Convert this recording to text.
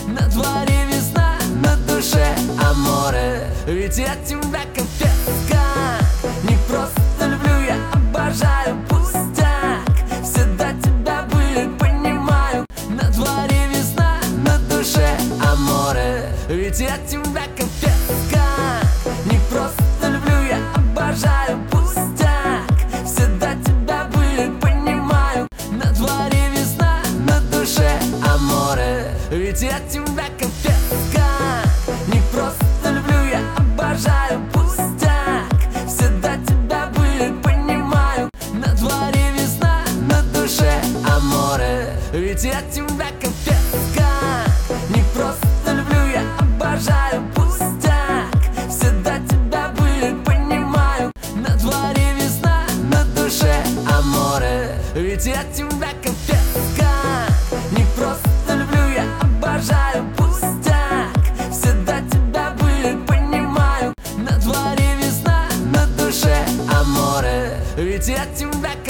На дворе весна, на душе аморе. Ведь я тебя капец как не просто люблю, я обожаю пустяк. Всегда тебя были, понимаю. На дворе весна, на душе аморе. Ведь я тебя капец как не просто люблю, я обожаю пустяк. Всегда тебя были, понимаю. На дворе весна, на душе аморе. Ведь я тебя капец как не просто люблю, я обожаю пустяк. Всегда тебя были, понимаю. На дворе весна, на душе аморе. Ведь я тебя капец как не просто люблю, я обожаю пустяк. Всегда тебя были, понимаю. На дворе весна, на душе аморе. Ведь я тебя капец как не просто люблю, я обожаю пустяк. Всегда тебя были, понимаю. На дворе весна, на душе аморе. Ведь я тебя